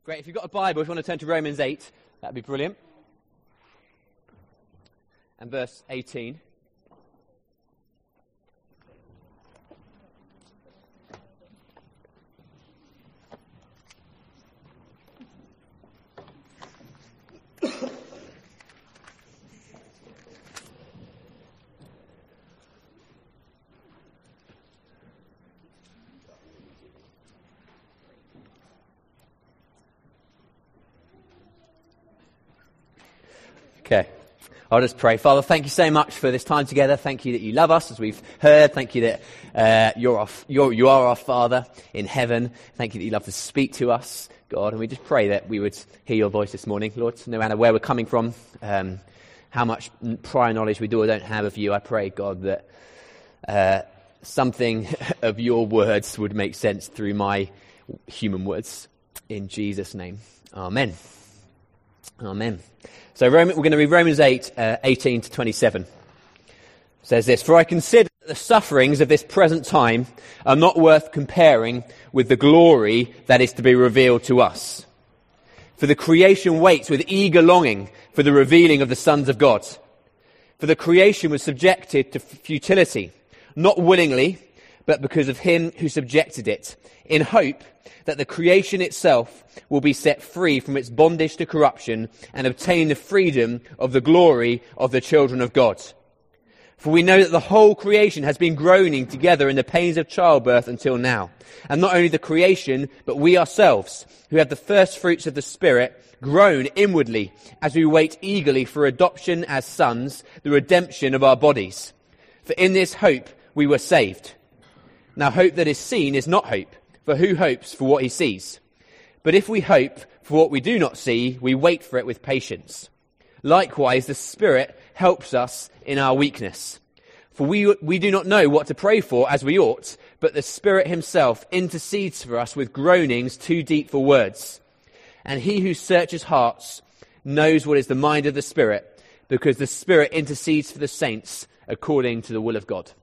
Great. If you've got a Bible, if you want to turn to Romans 8, that'd be brilliant. And verse 18. Okay, I'll just pray. Father, thank you so much for this time together. Thank you that you love us, as we've heard. Thank you that you are our Father in heaven. Thank you that you love to speak to us, God. And we just pray that we would hear your voice this morning, Lord, no matter where we're coming from, how much prior knowledge we do or don't have of you. I pray, God, that something of your words would make sense through my human words. In Jesus' name, amen. Amen. So we're going to read Romans 8, 18 to 27. It says this, "For I consider that the sufferings of this present time are not worth comparing with the glory that is to be revealed to us. For the creation waits with eager longing for the revealing of the sons of God. For the creation was subjected to futility, not willingly, but because of him who subjected it, in hope that the creation itself will be set free from its bondage to corruption and obtain the freedom of the glory of the children of God. For we know that the whole creation has been groaning together in the pains of childbirth until now. And not only the creation, but we ourselves, who have the first fruits of the Spirit, groan inwardly as we wait eagerly for adoption as sons, the redemption of our bodies. For in this hope we were saved. Now hope that is seen is not hope, for who hopes for what he sees? But if we hope for what we do not see, we wait for it with patience. Likewise, the Spirit helps us in our weakness. For we do not know what to pray for as we ought, but the Spirit himself intercedes for us with groanings too deep for words. And he who searches hearts knows what is the mind of the Spirit, because the Spirit intercedes for the saints according to the will of God."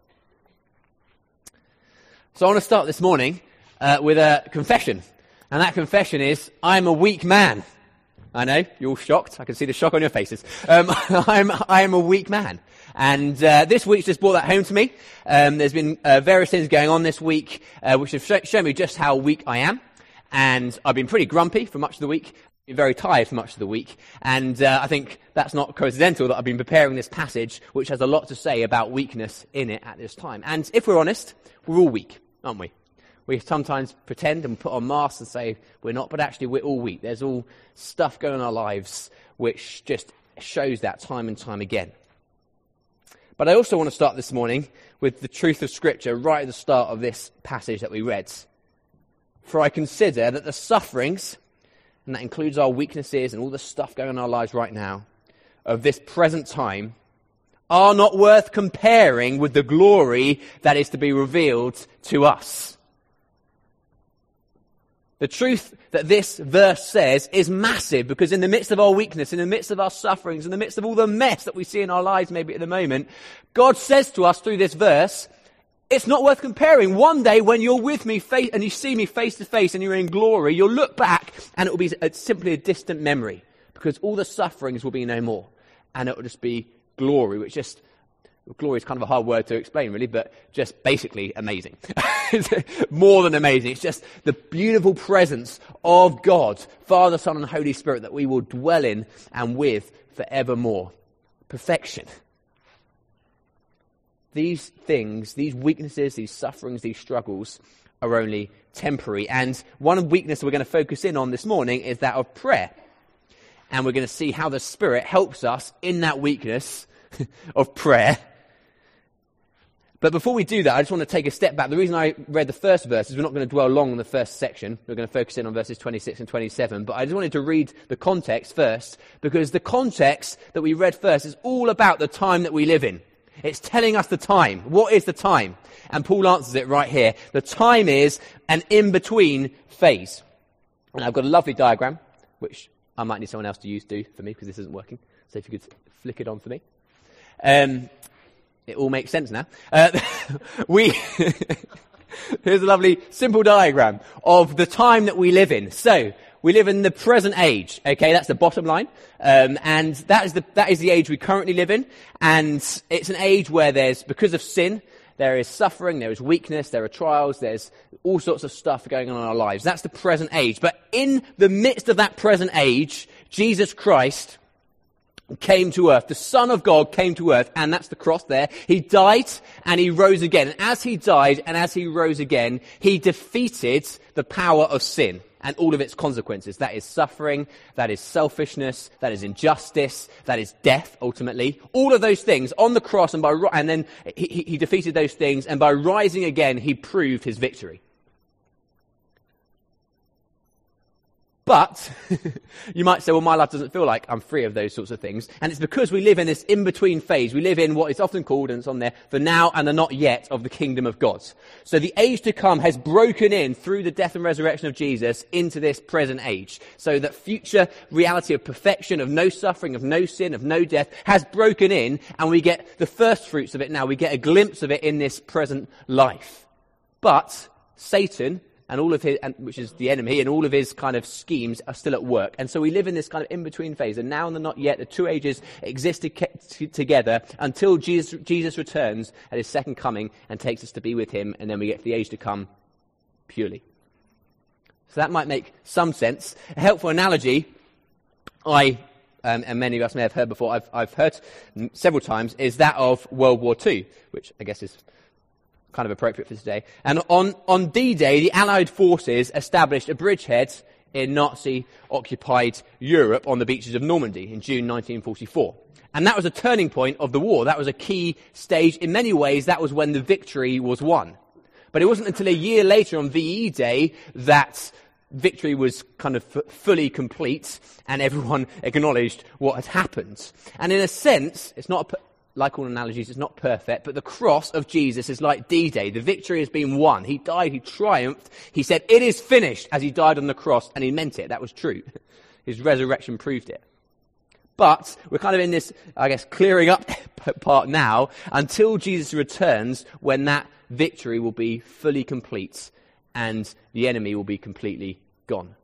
So I want to start this morning with a confession. And that confession is, I'm a weak man. I know, you're all shocked. I can see the shock on your faces. I am a weak man. And this week's just brought that home to me. There's been various things going on this week which have shown me just how weak I am. And I've been pretty grumpy for much of the week. Been very tired for much of the week. And I think that's not coincidental that I've been preparing this passage, which has a lot to say about weakness in it at this time. And if we're honest, we're all weak, aren't we? We sometimes pretend and put on masks and say we're not, but actually we're all weak. There's all stuff going on in our lives which just shows that time and time again. But I also want to start this morning with the truth of Scripture right at the start of this passage that we read. For I consider that the sufferings, and that includes our weaknesses and all the stuff going on in our lives right now, of this present time, are not worth comparing with the glory that is to be revealed to us. The truth that this verse says is massive, because in the midst of our weakness, in the midst of our sufferings, in the midst of all the mess that we see in our lives maybe at the moment, God says to us through this verse, it's not worth comparing. One day when you're with me and you see me face to face and you're in glory, you'll look back and it will be simply a distant memory, because all the sufferings will be no more. And it will just be glory, which just... Glory is kind of a hard word to explain, really, but just basically amazing. More than amazing. It's just the beautiful presence of God, Father, Son, and Holy Spirit that we will dwell in and with forevermore. Perfection. These things, these weaknesses, these sufferings, these struggles are only temporary. And one weakness we're going to focus in on this morning is that of prayer. And we're going to see how the Spirit helps us in that weakness of prayer. But before we do that, I just want to take a step back. The reason I read the first verse is we're not going to dwell long on the first section. We're going to focus in on verses 26 and 27. But I just wanted to read the context first, because the context that we read first is all about the time that we live in. It's telling us the time. What is the time? And Paul answers it right here. The time is an in-between phase. And I've got a lovely diagram, which I might need someone else to do for me, because this isn't working. So if you could flick it on for me. It all makes sense now. Here's a lovely simple diagram of the time that we live in. So We live in the present age, okay? That's the bottom line. And that is the age we currently live in. And it's an age where because of sin, there is suffering, there is weakness, there are trials, there's all sorts of stuff going on in our lives. That's the present age. But in the midst of that present age, Jesus Christ came to earth. The Son of God came to earth, and that's the cross there. He died and he rose again. And as he died and as he rose again, he defeated the power of sin and all of its consequences. That is suffering, that is selfishness, that is injustice, that is death, ultimately. All of those things on the cross, and then he defeated those things, and by rising again, he proved his victory. But you might say, well, my life doesn't feel like I'm free of those sorts of things. And it's because we live in this in-between phase. We live in what is often called, and it's on there, the now and the not yet of the kingdom of God. So the age to come has broken in through the death and resurrection of Jesus into this present age. So that future reality of perfection, of no suffering, of no sin, of no death has broken in, and we get the first fruits of it now. We get a glimpse of it in this present life. But Satan, and all of his, which is the enemy, and all of his kind of schemes are still at work. And so we live in this kind of in-between phase. And now and the not yet, the two ages exist together until Jesus returns at his second coming and takes us to be with him. And then we get to the age to come purely. So that might make some sense. A helpful analogy, and many of us may have heard before, I've heard several times, is that of World War II, which I guess is kind of appropriate for today. And on D-Day, the Allied forces established a bridgehead in Nazi-occupied Europe on the beaches of Normandy in June 1944. And that was a turning point of the war. That was a key stage. In many ways, that was when the victory was won. But it wasn't until a year later on VE Day that victory was kind of fully complete and everyone acknowledged what had happened. And in a sense, it's not like all analogies, it's not perfect, but the cross of Jesus is like D-Day. The victory has been won. He died, he triumphed. He said, "It is finished," as he died on the cross, and he meant it. That was true. His resurrection proved it. But we're kind of in this, I guess, clearing up part now until Jesus returns, when that victory will be fully complete and the enemy will be completely gone.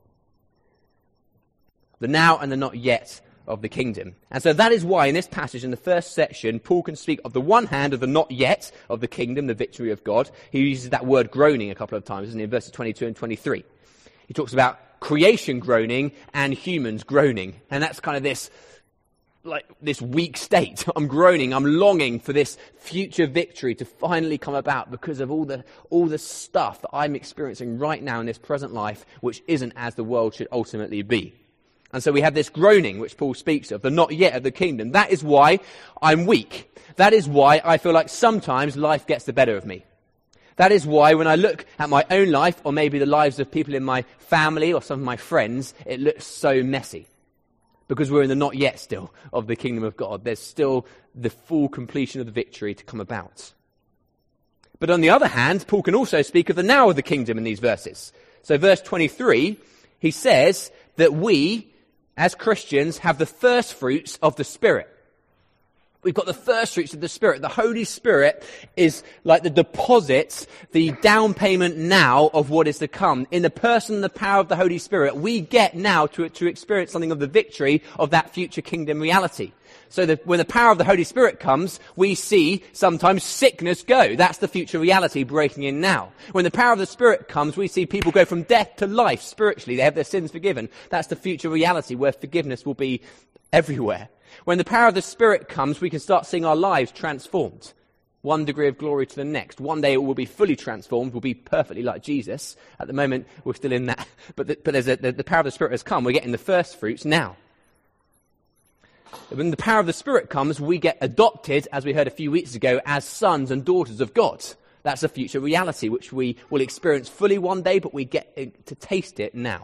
The now and the not yet of the kingdom. And so that is why in this passage, in the first section, Paul can speak of the one hand of the not yet of the kingdom, the victory of God. He uses that word groaning a couple of times, isn't he, in verses 22 and 23. He talks about creation groaning and humans groaning. And that's kind of this weak state. I'm groaning, I'm longing for this future victory to finally come about because of all the stuff that I'm experiencing right now in this present life, which isn't as the world should ultimately be. And so we have this groaning, which Paul speaks of, the not yet of the kingdom. That is why I'm weak. That is why I feel like sometimes life gets the better of me. That is why when I look at my own life, or maybe the lives of people in my family or some of my friends, it looks so messy. Because we're in the not yet still of the kingdom of God. There's still the full completion of the victory to come about. But on the other hand, Paul can also speak of the now of the kingdom in these verses. So verse 23, he says that we, as Christians, have the first fruits of the Spirit. We've got the first fruits of the Spirit. The Holy Spirit is like the deposit, the down payment now of what is to come. In the person and the power of the Holy Spirit, we get now to experience something of the victory of that future kingdom reality. So that when the power of the Holy Spirit comes, we see sometimes sickness go. That's the future reality breaking in now. When the power of the Spirit comes, we see people go from death to life spiritually. They have their sins forgiven. That's the future reality where forgiveness will be everywhere. When the power of the Spirit comes, we can start seeing our lives transformed. One degree of glory to the next. One day it will be fully transformed. We'll be perfectly like Jesus. At the moment, we're still in that. But the power of the Spirit has come. We're getting the first fruits now. When the power of the Spirit comes, we get adopted, as we heard a few weeks ago, as sons and daughters of God. That's a future reality, which we will experience fully one day, but we get to taste it now.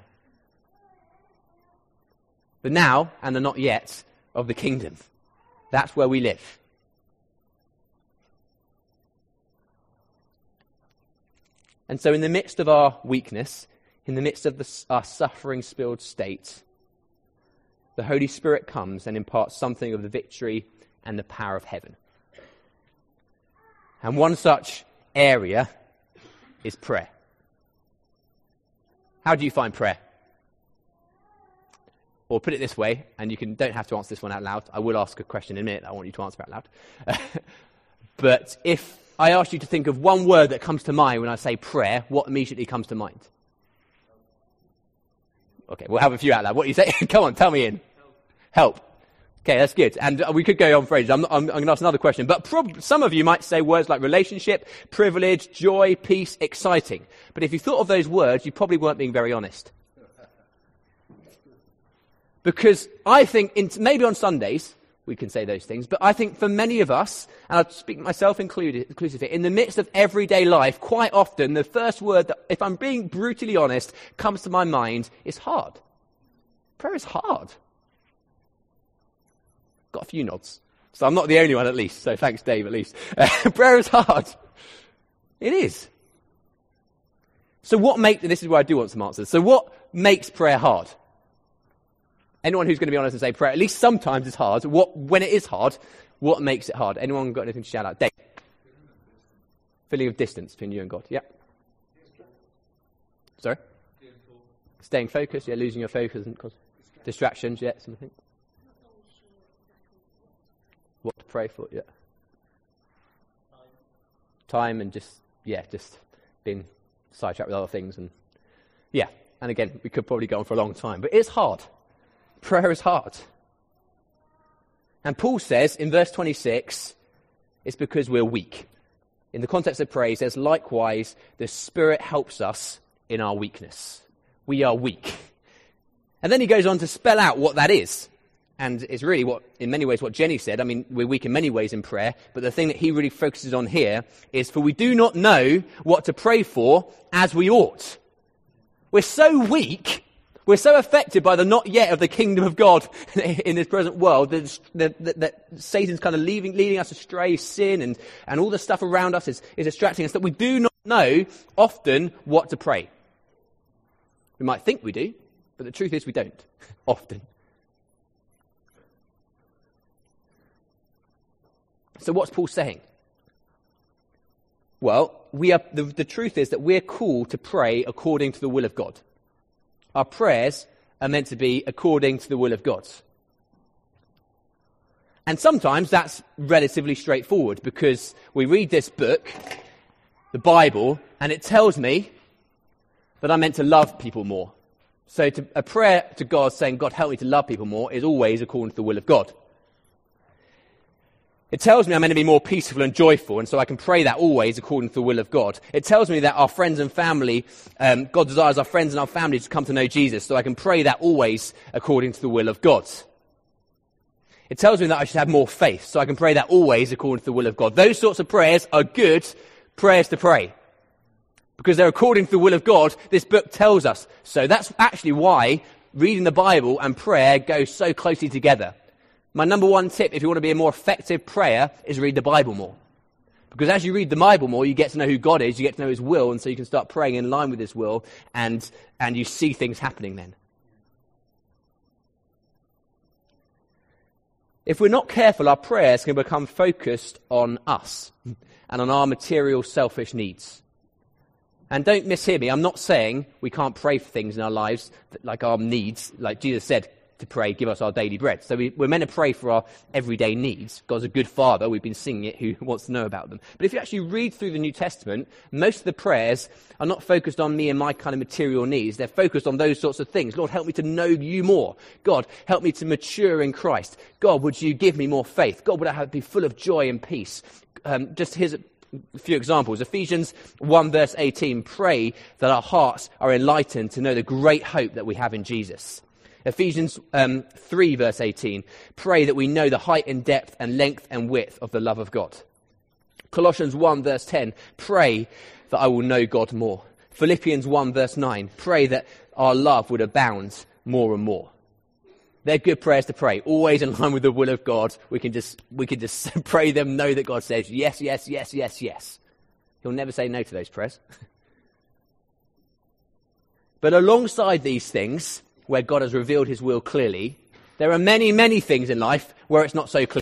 The now and the not yet of the kingdom. That's where we live. And so in the midst of our weakness, in the midst of our suffering-spilled state, the Holy Spirit comes and imparts something of the victory and the power of heaven. And one such area is prayer. How do you find prayer? Or put it this way, and you don't have to answer this one out loud. I will ask a question in a minute I want you to answer out loud. But if I ask you to think of one word that comes to mind when I say prayer, what immediately comes to mind? Okay, we'll have a few out loud. What do you say? Come on, tell me in. Help. Okay, that's good. And we could go on for ages. I'm going to ask another question. But some of you might say words like relationship, privilege, joy, peace, exciting. But if you thought of those words, you probably weren't being very honest. Because I think, maybe on Sundays, we can say those things, but I think for many of us, and I speak myself inclusive here, in the midst of everyday life, quite often the first word that, if I'm being brutally honest, comes to my mind is hard. Prayer is hard. Got a few nods. So I'm not the only one, at least. So thanks, Dave, at least. Prayer is hard. It is. So this is where I do want some answers. So what makes prayer hard? Anyone who's going to be honest and say prayer, at least sometimes it's hard. When it is hard, what makes it hard? Anyone got anything to shout out? Dave. Feeling of distance between you and God. Yeah. Sorry? Staying focused. Yeah, losing your focus and distractions. Yeah, something. What to pray for? Yeah. Time and just being sidetracked with other things and and again, we could probably go on for a long time, but it's hard. Prayer is hard. And Paul says in verse 26, it's because we're weak. In the context of prayer, he says, likewise, the Spirit helps us in our weakness. We are weak. And then he goes on to spell out what that is. And it's really in many ways what Jenny said. I mean, we're weak in many ways in prayer, but the thing that he really focuses on here is, for we do not know what to pray for as we ought. We're so weak. We're so affected by the not yet of the kingdom of God in this present world that Satan's kind of leading us astray, sin and all the stuff around us is distracting us, that we do not know often what to pray. We might think we do, but the truth is we don't often. So what's Paul saying? Well, the truth is that we're called to pray according to the will of God. Our prayers are meant to be according to the will of God. And sometimes that's relatively straightforward, because we read this book, the Bible, and it tells me that I'm meant to love people more. So a prayer to God saying, God, help me to love people more, is always according to the will of God. It tells me I'm meant to be more peaceful and joyful, and so I can pray that always according to the will of God. It tells me that our friends and family, God desires our friends and our family to come to know Jesus, so I can pray that always according to the will of God. It tells me that I should have more faith, so I can pray that always according to the will of God. Those sorts of prayers are good prayers to pray, because they're according to the will of God. This book tells us. So that's actually why reading the Bible and prayer go so closely together. My number one tip, if you want to be a more effective prayer, is read the Bible more. Because as you read the Bible more, you get to know who God is, you get to know his will, and so you can start praying in line with his will, and you see things happening then. If we're not careful, our prayers can become focused on us and on our material, selfish needs. And don't mishear me, I'm not saying we can't pray for things in our lives, like our needs, like Jesus said, to pray, give us our daily bread. So we're meant to pray for our everyday needs. God's a good father, we've been singing it, who wants to know about them. But if you actually read through the New Testament, most of the prayers are not focused on me and my kind of material needs. They're focused on those sorts of things. Lord, help me to know you more. God, help me to mature in Christ. God, would you give me more faith? God, would I be full of joy and peace? Just here's a few examples. Ephesians 1 verse 18, pray that our hearts are enlightened to know the great hope that we have in Jesus. Ephesians 3 verse 18, pray that we know the height and depth and length and width of the love of God. Colossians 1 verse 10, pray that I will know God more. Philippians 1 verse 9, pray that our love would abound more and more. They're good prayers to pray, always in line with the will of God. We can just pray them, know that God says yes, yes, yes, yes, yes. He'll never say no to those prayers. But alongside these things, where God has revealed his will clearly, there are many, many things in life where it's not so clear.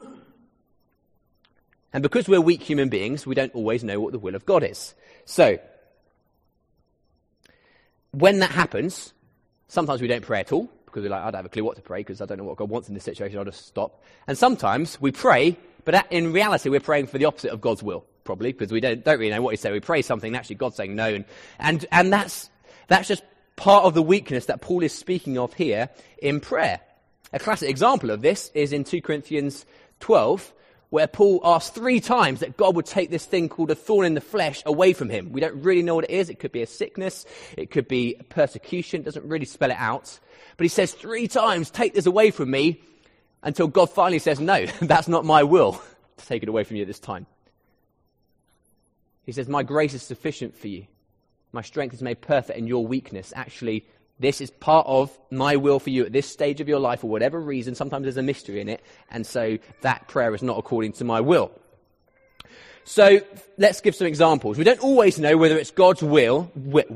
And because we're weak human beings, we don't always know what the will of God is. So, when that happens, sometimes we don't pray at all, because we're like, I don't have a clue what to pray because I don't know what God wants in this situation. I'll just stop. And sometimes we pray, but in reality, we're praying for the opposite of God's will, probably, because we don't really know what He said. We pray something, and actually God's saying no. And that's just part of the weakness that Paul is speaking of here in prayer. A classic example of this is in 2 Corinthians 12, where Paul asks 3 times that God would take this thing called a thorn in the flesh away from him. We don't really know what it is. It could be a sickness. It could be persecution. It doesn't really spell it out. But he says 3 times, take this away from me, until God finally says, no, that's not my will to take it away from you at this time. He says, my grace is sufficient for you. My strength is made perfect in your weakness. Actually, this is part of my will for you at this stage of your life for whatever reason. Sometimes there's a mystery in it. And so that prayer is not according to my will. So let's give some examples. We don't always know whether it's God's will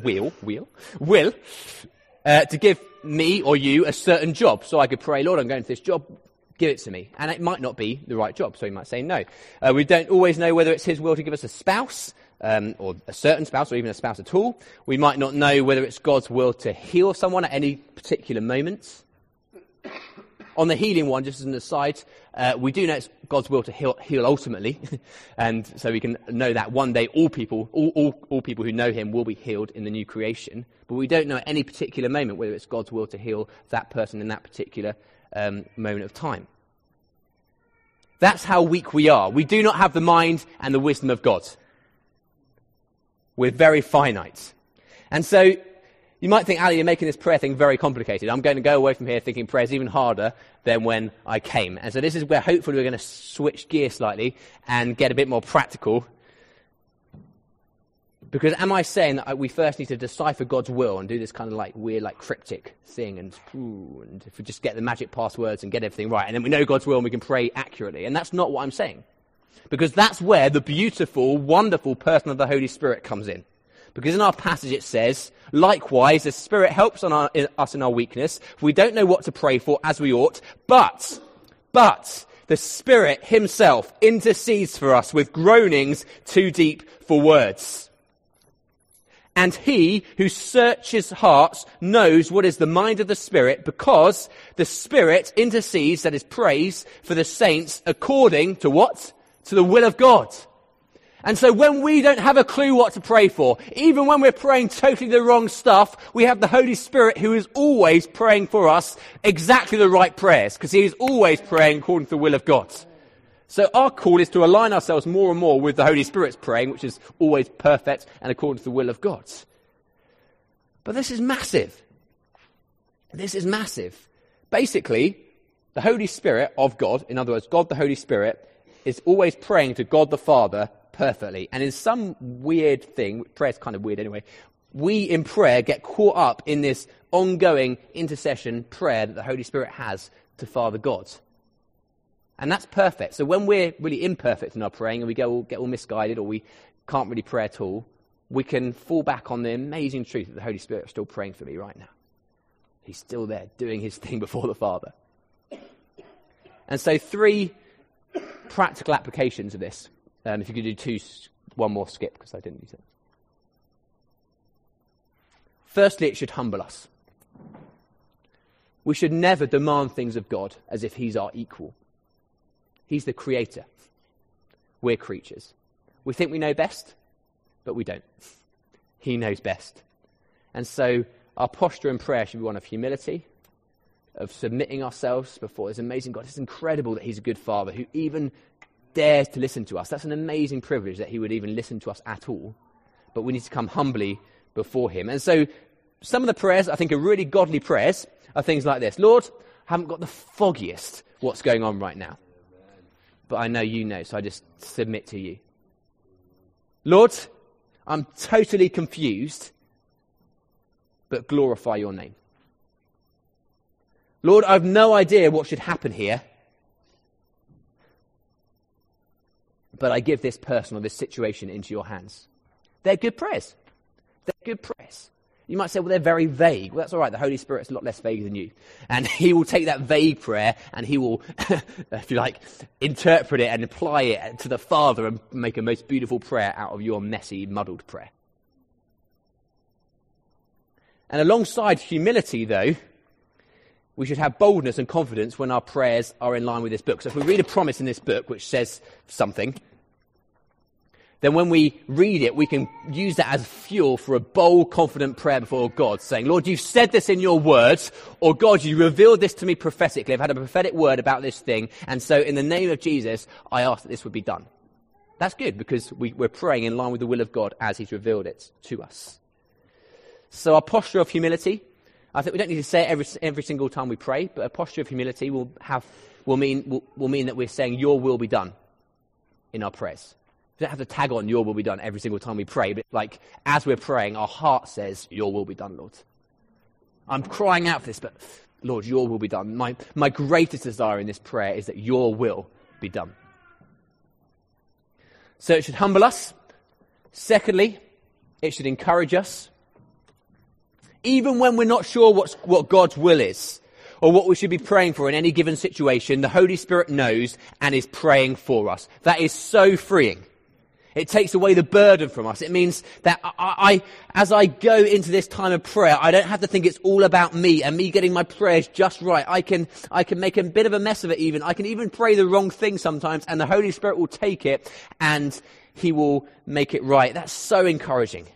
to give me or you a certain job. So I could pray, Lord, I'm going to this job. Give it to me. And it might not be the right job. So He might say no. We don't always know whether it's His will to give us a spouse. Or a certain spouse, or even a spouse at all. We might not know whether it's God's will to heal someone at any particular moment. On the healing one, just as an aside, we do know it's God's will to heal ultimately, and so we can know that one day all people who know Him will be healed in the new creation. But we don't know at any particular moment whether it's God's will to heal that person in that particular moment of time. That's how weak we are. We do not have the mind and the wisdom of God. We're very finite. And so you might think, Ali, you're making this prayer thing very complicated. I'm going to go away from here thinking prayer is even harder than when I came. And so this is where hopefully we're going to switch gear slightly and get a bit more practical. Because am I saying that we first need to decipher God's will and do this kind of like weird, like cryptic thing and if we just get the magic passwords and get everything right, and then we know God's will and we can pray accurately? And that's not what I'm saying. Because that's where the beautiful, wonderful person of the Holy Spirit comes in. Because in our passage it says, likewise, the Spirit helps us in our weakness. We don't know what to pray for as we ought, but the Spirit Himself intercedes for us with groanings too deep for words. And He who searches hearts knows what is the mind of the Spirit, because the Spirit intercedes, that is, prays for the saints according to what? To the will of God. And so when we don't have a clue what to pray for, even when we're praying totally the wrong stuff, we have the Holy Spirit who is always praying for us exactly the right prayers, because He is always praying according to the will of God. So our call is to align ourselves more and more with the Holy Spirit's praying, which is always perfect and according to the will of God. But this is massive. This is massive. Basically, the Holy Spirit of God, in other words, God the Holy Spirit, is always praying to God the Father perfectly. And in some weird thing, prayer's kind of weird anyway, we in prayer get caught up in this ongoing intercession prayer that the Holy Spirit has to Father God. And that's perfect. So when we're really imperfect in our praying and we get all misguided, or we can't really pray at all, we can fall back on the amazing truth that the Holy Spirit is still praying for me right now. He's still there doing His thing before the Father. And so 3 practical applications of this. If you could do one more skip, because I didn't use it. Firstly, it should humble us. We should never demand things of God as if He's our equal. He's the creator. We're creatures. We think we know best, but we don't. He knows best. And so our posture in prayer should be one of humility, of submitting ourselves before this amazing God. It's incredible that He's a good Father who even dares to listen to us. That's an amazing privilege that He would even listen to us at all. But we need to come humbly before Him. And so some of the prayers I think are really godly prayers are things like this. Lord, I haven't got the foggiest what's going on right now. But I know You know, so I just submit to You. Lord, I'm totally confused, but glorify Your name. Lord, I've no idea what should happen here, but I give this person or this situation into Your hands. They're good prayers. They're good prayers. You might say, well, they're very vague. Well, that's all right. The Holy Spirit's a lot less vague than you. And He will take that vague prayer and He will, if you like, interpret it and apply it to the Father and make a most beautiful prayer out of your messy, muddled prayer. And alongside humility, though, we should have boldness and confidence when our prayers are in line with this book. So if we read a promise in this book which says something, then when we read it, we can use that as fuel for a bold, confident prayer before God, saying, Lord, you've said this in your words, or God, you revealed this to me prophetically. I've had a prophetic word about this thing, and so in the name of Jesus, I ask that this would be done. That's good, because we're praying in line with the will of God as he's revealed it to us. So our posture of humility, I think we don't need to say it every single time we pray, but a posture of humility will mean that we're saying your will be done in our prayers. We don't have to tag on your will be done every single time we pray, but like as we're praying, our heart says, your will be done, Lord. I'm crying out for this, but Lord, your will be done. My greatest desire in this prayer is that your will be done. So it should humble us. Secondly, it should encourage us. Even when we're not sure what God's will is, or what we should be praying for in any given situation, the Holy Spirit knows and is praying for us. That is so freeing. It takes away the burden from us. It means that as I go into this time of prayer, I don't have to think it's all about me and me getting my prayers just right. I can make a bit of a mess of it even. I can even pray the wrong thing sometimes, and the Holy Spirit will take it and he will make it right. That's so encouraging.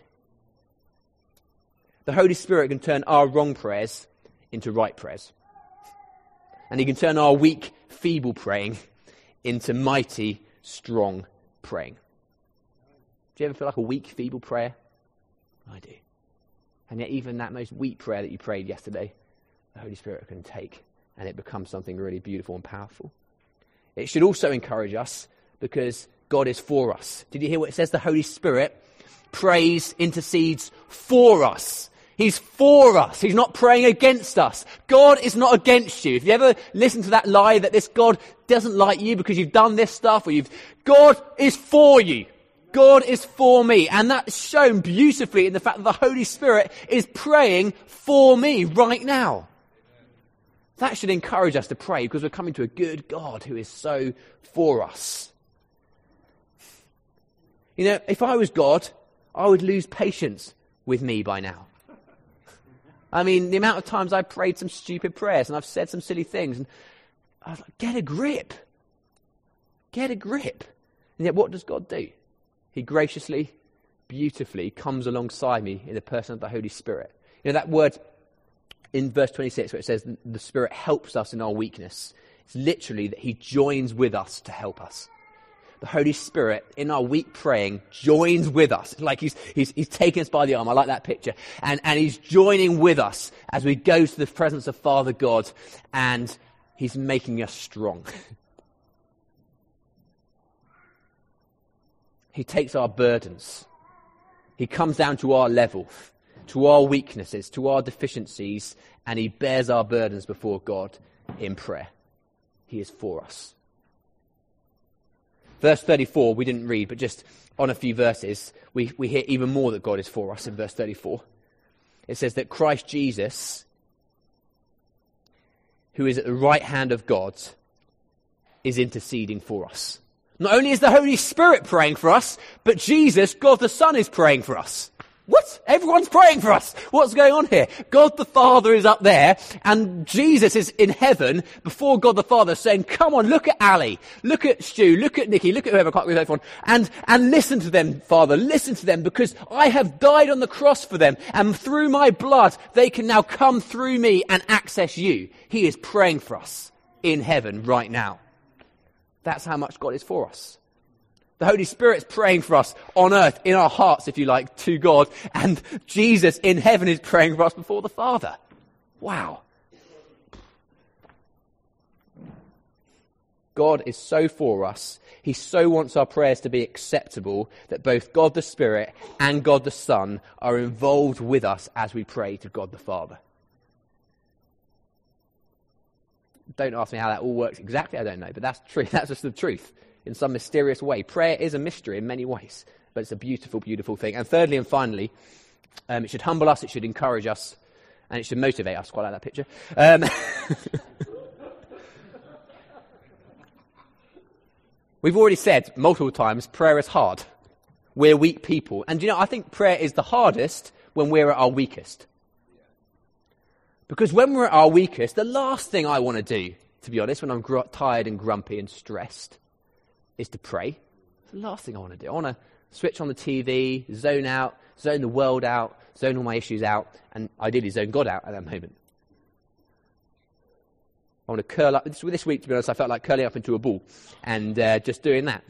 The Holy Spirit can turn our wrong prayers into right prayers. And he can turn our weak, feeble praying into mighty, strong praying. Do you ever feel like a weak, feeble prayer? I do. And yet even that most weak prayer that you prayed yesterday, the Holy Spirit can take and it becomes something really beautiful and powerful. It should also encourage us because God is for us. Did you hear what it says? The Holy Spirit prays, intercedes for us. He's for us. He's not praying against us. God is not against you. If you ever listen to that lie that this God doesn't like you because you've done this stuff, God is for you. God is for me. And that's shown beautifully in the fact that the Holy Spirit is praying for me right now. That should encourage us to pray because we're coming to a good God who is so for us. You know, if I was God, I would lose patience with me by now. I mean, the amount of times I've prayed some stupid prayers and I've said some silly things and I was like, get a grip. Get a grip. And yet what does God do? He graciously, beautifully comes alongside me in the person of the Holy Spirit. You know that word in verse 26 where it says the Spirit helps us in our weakness. It's literally that he joins with us to help us. The Holy Spirit, in our weak praying, joins with us. It's like he's taking us by the arm. I like that picture. And he's joining with us as we go to the presence of Father God, and he's making us strong. He takes our burdens. He comes down to our level, to our weaknesses, to our deficiencies, and he bears our burdens before God in prayer. He is for us. Verse 34, we didn't read, but just on a few verses, we hear even more that God is for us in verse 34. It says that Christ Jesus, who is at the right hand of God, is interceding for us. Not only is the Holy Spirit praying for us, but Jesus, God the Son, is praying for us. What? Everyone's praying for us. What's going on here? God the Father is up there, and Jesus is in heaven before God the Father saying, come on, look at Ali, look at Stu, look at Nikki, look at whoever, I can't remember the phone, and listen to them, Father, listen to them, because I have died on the cross for them, and through my blood, they can now come through me and access you. He is praying for us in heaven right now. That's how much God is for us. The Holy Spirit's praying for us on earth, in our hearts, if you like, to God. And Jesus in heaven is praying for us before the Father. Wow. God is so for us. He so wants our prayers to be acceptable that both God the Spirit and God the Son are involved with us as we pray to God the Father. Don't ask me how that all works exactly. I don't know, but that's true. That's just the truth. In some mysterious way. Prayer is a mystery in many ways, but it's a beautiful, beautiful thing. And thirdly and finally, it should humble us, it should encourage us, and it should motivate us. Quite like that picture. We've already said multiple times, prayer is hard. We're weak people. And I think prayer is the hardest when we're at our weakest. Because when we're at our weakest, the last thing I want to do, to be honest, when I'm tired and grumpy and stressed, is to pray. It's the last thing I want to do. I want to switch on the TV, zone out, zone the world out, zone all my issues out, and ideally zone God out at that moment. I want to curl up. This week, to be honest, I felt like curling up into a ball and just doing that.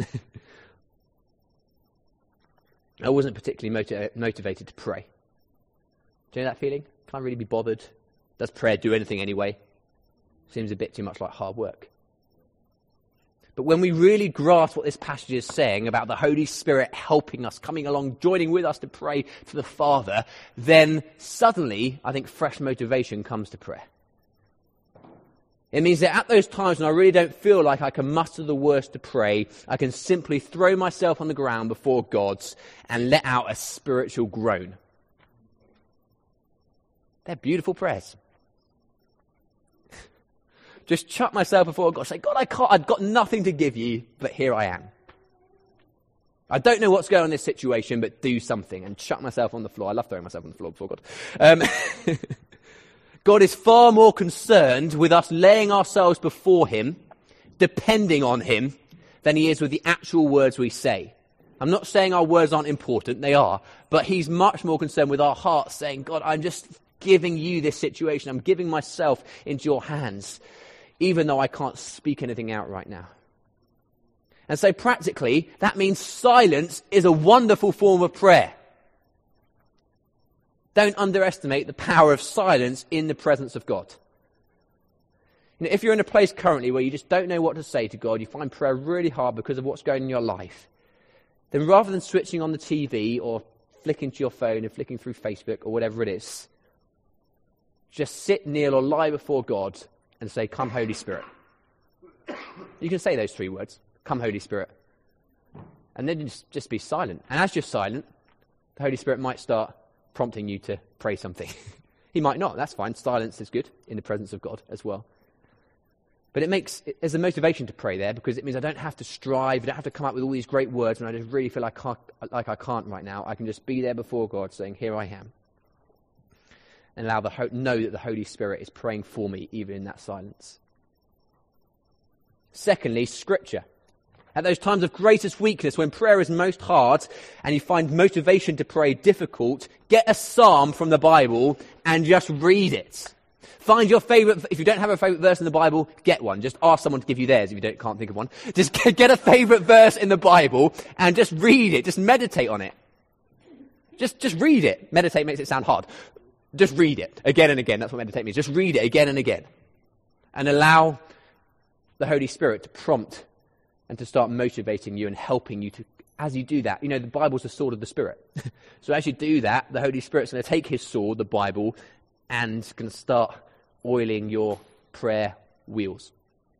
I wasn't particularly motivated to pray. Do you know that feeling? Can't really be bothered. Does prayer do anything anyway? Seems a bit too much like hard work. But when we really grasp what this passage is saying about the Holy Spirit helping us, coming along, joining with us to pray to the Father, then suddenly, I think, fresh motivation comes to prayer. It means that at those times when I really don't feel like I can muster the words to pray, I can simply throw myself on the ground before God and let out a spiritual groan. They're beautiful prayers. Just chuck myself before God, say, God, I've got nothing to give you, but here I am. I don't know what's going on in this situation, but do something, and chuck myself on the floor. I love throwing myself on the floor before God. God is far more concerned with us laying ourselves before him, depending on him, than he is with the actual words we say. I'm not saying our words aren't important, they are, but he's much more concerned with our hearts saying, God, I'm just giving you this situation. I'm giving myself into your hands, even though I can't speak anything out right now. And so practically, that means silence is a wonderful form of prayer. Don't underestimate the power of silence in the presence of God. You know, if you're in a place currently where you just don't know what to say to God, you find prayer really hard because of what's going on in your life, then rather than switching on the TV or flicking to your phone and flicking through Facebook or whatever it is, just sit, kneel or lie before God and say, come Holy Spirit. You can say those three words, come Holy Spirit. And then just be silent. And as you're silent, the Holy Spirit might start prompting you to pray something. He might not, that's fine. Silence is good in the presence of God as well. But there's a motivation to pray there because it means I don't have to strive, I don't have to come up with all these great words when I just really feel like I can't right now. I can just be there before God saying, here I am. And know that the Holy Spirit is praying for me even in that silence. Secondly, Scripture. At those times of greatest weakness, when prayer is most hard and you find motivation to pray difficult, get a psalm from the Bible and just read it. Find your favourite, if you don't have a favourite verse in the Bible, get one. Just ask someone to give you theirs if you can't think of one. Just get a favourite verse in the Bible and just read it. Just meditate on it. Just read it. Meditate makes it sound hard. Just read it again and again. That's what meditate means. Just read it again and again. And allow the Holy Spirit to prompt and to start motivating you and helping you to, as you do that, you know, the Bible's the sword of the Spirit. So as you do that, the Holy Spirit's going to take his sword, the Bible, and going to start oiling your prayer wheels.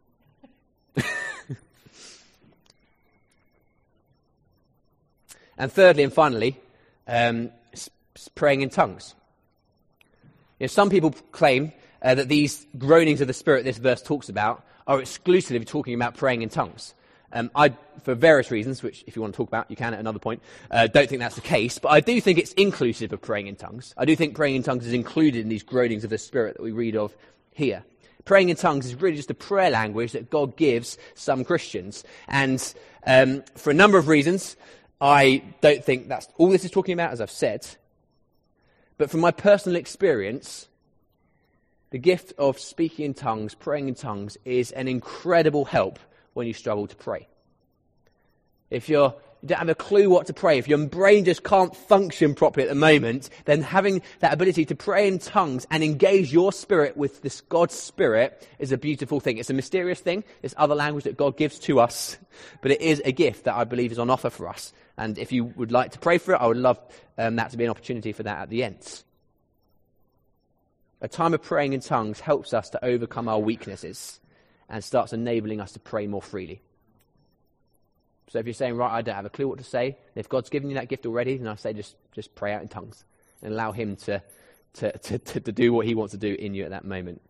And thirdly and finally, praying in tongues. You know, some people claim that these groanings of the Spirit this verse talks about are exclusively talking about praying in tongues. I, for various reasons, which if you want to talk about, you can at another point, don't think that's the case, but I do think it's inclusive of praying in tongues. I do think praying in tongues is included in these groanings of the Spirit that we read of here. Praying in tongues is really just a prayer language that God gives some Christians. And for a number of reasons, I don't think that's all this is talking about, as I've said. But from my personal experience, the gift of speaking in tongues, praying in tongues, is an incredible help when you struggle to pray. If you don't have a clue what to pray, if your brain just can't function properly at the moment, then having that ability to pray in tongues and engage your spirit with this God's Spirit is a beautiful thing. It's a mysterious thing. It's other language that God gives to us, but it is a gift that I believe is on offer for us. And if you would like to pray for it, I would love that to be an opportunity for that at the end. A time of praying in tongues helps us to overcome our weaknesses and starts enabling us to pray more freely. So if you're saying, right, I don't have a clue what to say, if God's given you that gift already, then I say just pray out in tongues and allow him to do what he wants to do in you at that moment.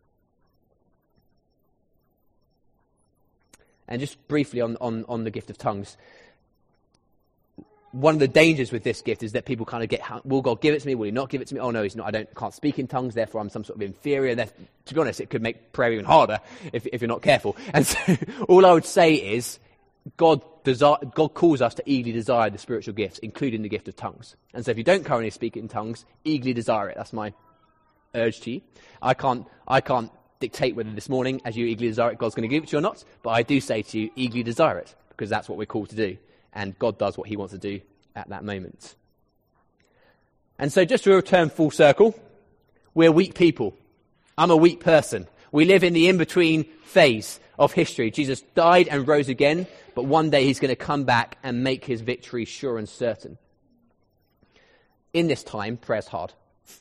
And just briefly on the gift of tongues, one of the dangers with this gift is that people kind of get, will God give it to me? Will he not give it to me? Oh no, he's not. I can't speak in tongues, therefore I'm some sort of inferior. To be honest, it could make prayer even harder if you're not careful. And so all I would say is God calls us to eagerly desire the spiritual gifts, including the gift of tongues. And so if you don't currently speak in tongues, eagerly desire it. That's my urge to you. I can't dictate whether this morning, as you eagerly desire it, God's going to give it to you or not. But I do say to you, eagerly desire it, because that's what we're called to do. And God does what he wants to do at that moment. And so just to return full circle, we're weak people. I'm a weak person. We live in the in-between phase of history. Jesus died and rose again, but one day he's going to come back and make his victory sure and certain. In this time, prayer's hard.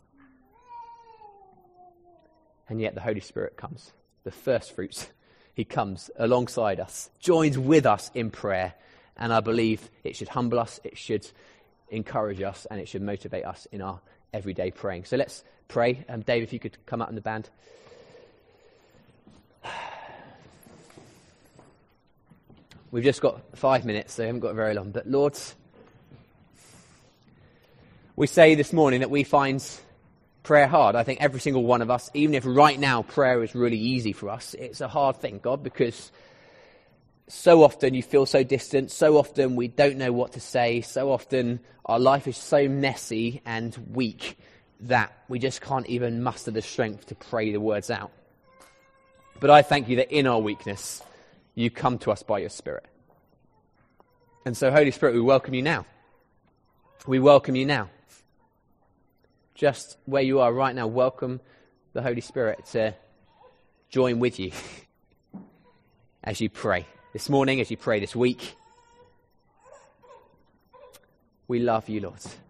And yet the Holy Spirit comes, the first fruits. He comes alongside us, joins with us in prayer. And I believe it should humble us, it should encourage us, and it should motivate us in our everyday praying. So let's pray. Dave, if you could come out in the band. We've just got 5 minutes, so we haven't got very long. But Lord, we say this morning that we find prayer hard. I think every single one of us, even if right now prayer is really easy for us, it's a hard thing, God, because so often you feel so distant, so often we don't know what to say, so often our life is so messy and weak that we just can't even muster the strength to pray the words out. But I thank you that in our weakness, you come to us by your Spirit. And so, Holy Spirit, we welcome you now. We welcome you now. Just where you are right now, welcome the Holy Spirit to join with you as you pray. This morning, as you pray this week, we love you, Lord.